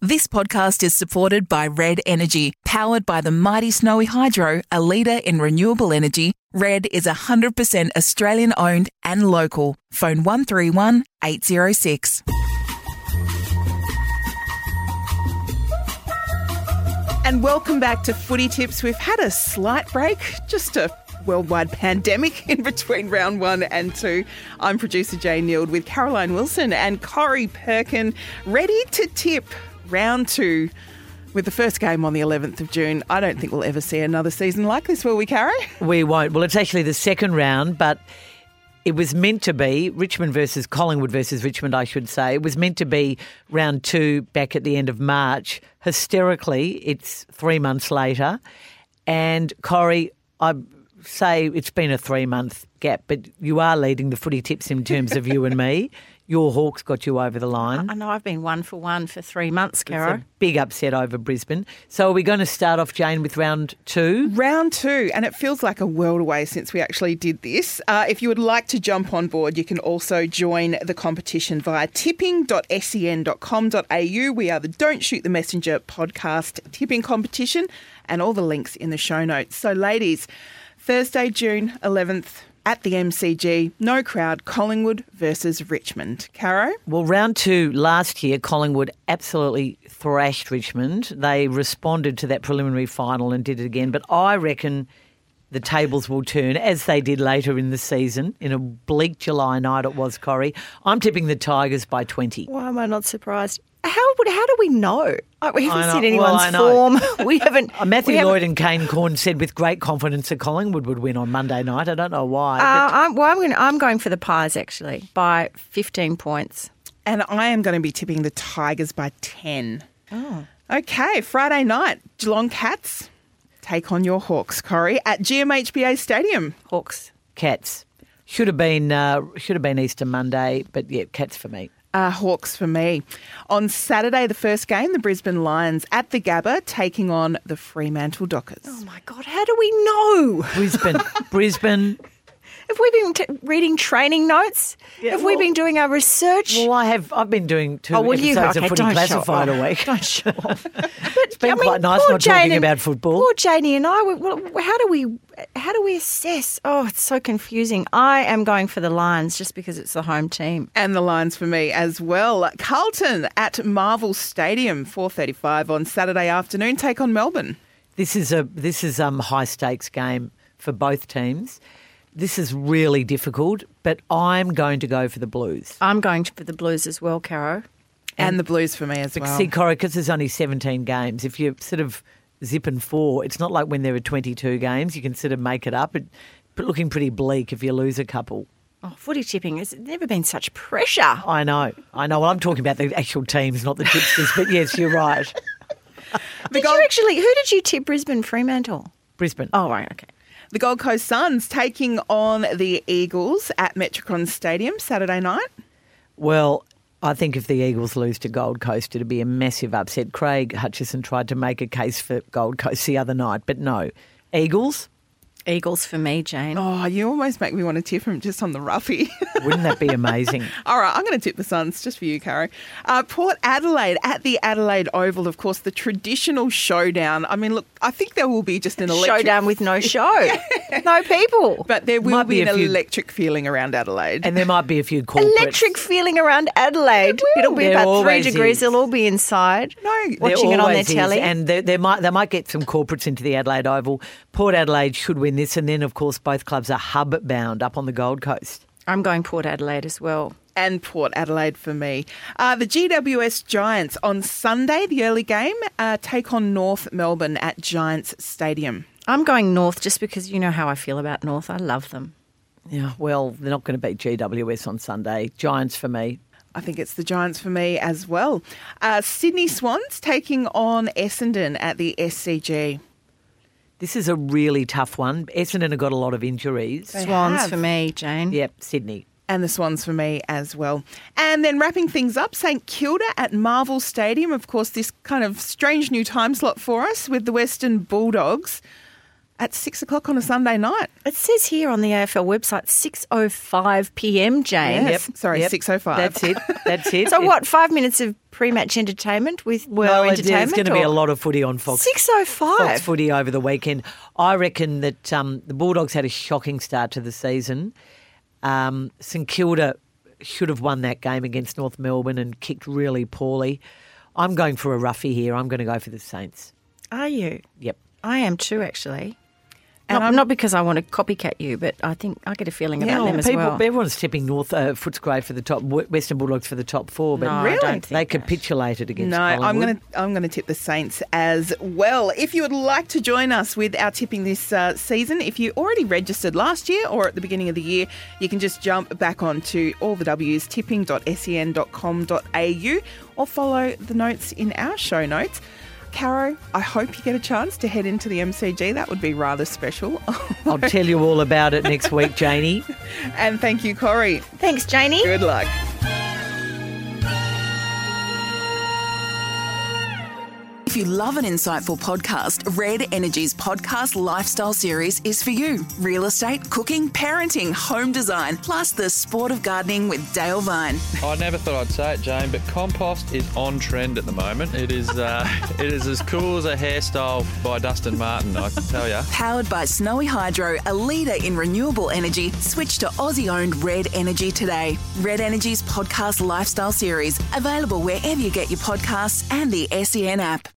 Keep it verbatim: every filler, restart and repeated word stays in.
This podcast is supported by Red Energy, powered by the mighty Snowy Hydro, a leader in renewable energy. Red is one hundred percent Australian owned and local. Phone one three one, eight zero six. And welcome back to Footy Tips. We've had a slight break, just a worldwide pandemic in between round one and two. I'm producer Jane Neild with Caroline Wilson and Corey Perkin, ready to tip round two with the first game on the eleventh of June. I don't think we'll ever see another season like this, will we, Caro? We won't. Well, it's actually the second round, but it was meant to be Richmond versus Collingwood versus Richmond, I should say. It was meant to be round two back at the end of March. Hysterically, it's three months later. And, Corey, I say it's been a three-month gap, but you are leading the Footy Tips in terms of you and me. Your Hawks got you over the line. I know I've been one for one for three months, Caro. It's a big upset over Brisbane. So are we going to start off, Jane, with round two? Round two, and it feels like a world away since we actually did this. Uh, if you would like to jump on board, you can also join the competition via tipping dot sen dot com dot a u. We are the Don't Shoot the Messenger podcast tipping competition, and all the links in the show notes. So, ladies, Thursday, June eleventh, at the M C G, no crowd, Collingwood versus Richmond. Caro? Well, round two last year, Collingwood absolutely thrashed Richmond. They responded to that preliminary final and did it again. But I reckon the tables will turn, as they did later in the season. In a bleak July night it was, Corrie. I'm tipping the Tigers by twenty. Why am I not surprised? How would how do we know? Like, we haven't I know. seen anyone's Well, form. We haven't. Uh, Matthew we haven't- Lloyd and Kane Corn said with great confidence that Collingwood would win on Monday night. I don't know why. Uh, but I'm, well, I'm going. I'm going for the Pies actually by fifteen points. And I am going to be tipping the Tigers by ten. Oh, Okay, Friday night, Geelong Cats take on your Hawks, Corrie, at G M H B A Stadium. Hawks. Cats. Should have been uh, should have been Easter Monday, but yeah, Cats for me. Uh, Hawks for me. On Saturday, the first game, the Brisbane Lions at the Gabba taking on the Fremantle Dockers. Oh my God! How do we know? Brisbane. Brisbane. Have we been t- reading training notes? Yeah, Have we well- been doing our research? Well, I have. I've been doing two Oh, well, you- episodes okay, of Footy don't show Classified off. a week. Don't show off. But It's been quite nice not talking about football. Poor Janie and I. we- Well, how do we? How do we assess? Oh, it's so confusing. I am going for the Lions just because it's the home team. And the Lions for me as well. Carlton at Marvel Stadium, four thirty-five on Saturday afternoon, take on Melbourne. This is a this is um high stakes game for both teams. This is really difficult, but I'm going to go for the Blues. I'm going for the Blues as well, Caro. And the Blues for me as well. See, Corey, because there's only seventeen games. If you're sort of zipping four, it's not like when there are twenty-two games. You can sort of make it up. It's looking pretty bleak if you lose a couple. Oh, footy tipping has never been such pressure. I know. I know. Well, I'm talking about the actual teams, not the tipsters. But yes, you're right. The Did Gold, you actually? Who did you tip? Brisbane, Fremantle. Brisbane. Oh, right. Okay. the Gold Coast Suns taking on the Eagles at Metricon Stadium Saturday night. Well, I think if the Eagles lose to Gold Coast, it'd be a massive upset. Craig Hutchison tried to make a case for Gold Coast the other night, but no. Eagles? Eagles for me, Jane. Oh, you almost make me want to tip him just on the roughie. Wouldn't that be amazing? All right, I'm going to tip the Suns just for you, Caro. Uh, Port Adelaide at the Adelaide Oval, of course, the traditional showdown. I mean, look, I think there will be just an electric... Showdown with no show. No people. But there will Might be, be an a few- electric feeling around Adelaide. And there might be a few corporates. Electric feeling around Adelaide. will. It'll be There about three always degrees. is. They'll all be inside. No, watching There it on their always is, telly. and they, they might they might get some corporates into the Adelaide Oval. Port Adelaide should win this, and then of course both clubs are hub bound up on the Gold Coast. I'm going Port Adelaide as well. and Port Adelaide for me. Uh, the G W S Giants on Sunday, the early game, uh, take on North Melbourne at Giants Stadium. I'm going North just because you know how I feel about North. I love them. Yeah, well, they're not going to beat G W S on Sunday. Giants for me. I think it's the Giants for me as well. Uh, Sydney Swans taking on Essendon at the S C G. This is a really tough one. Essendon have got a lot of injuries. They Swans have. for me, Jane. Yep, Sydney. And the Swans for me as well. And then wrapping things up, St Kilda at Marvel Stadium. Of course, this kind of strange new time slot for us with the Western Bulldogs at six o'clock on a Sunday night. It says here on the A F L website, six oh five p.m, Jane. Yes. Sorry, Yep. six oh five. That's it. That's it. So It- what, five minutes of pre-match entertainment with Well, no it- entertainment? there's going to be a or- lot of footy on Fox. six oh Fox five. footy over the weekend. I reckon that um, the Bulldogs had a shocking start to the season. Um, St Kilda should have won that game against North Melbourne and kicked really poorly. I'm going for a roughie here. I'm going to go for the Saints. Are you? Yep. I am too, actually. And Not, I'm- not because I want to copycat you, but I think I get a feeling Yeah, about them as people, well. everyone's tipping North uh, Footscray for the top, Western Bulldogs for the top four, but No, I Really? don't think they that. capitulated against No, I'm Collingwood. going to I'm going to tip the Saints as well. If you would like to join us with our tipping this uh, season, if you already registered last year or at the beginning of the year, you can just jump back onto all the W's tipping dot sen dot com dot a u or follow the notes in our show notes. Caro, I hope you get a chance to head into the M C G. That would be rather special. I'll tell you all about it next week, Janie. And thank you, Corey. Thanks, Janie. Good luck. If you love an insightful podcast, Red Energy's podcast lifestyle series is for you. Real estate, cooking, parenting, home design, plus the sport of gardening with Dale Vine. I never thought I'd say it, Jane, but compost is on trend at the moment. It is uh, it is as cool as a hairstyle by Dustin Martin, I can tell you. Powered by Snowy Hydro, a leader in renewable energy, switch to Aussie-owned Red Energy today. Red Energy's podcast lifestyle series, available wherever you get your podcasts and the S E N app.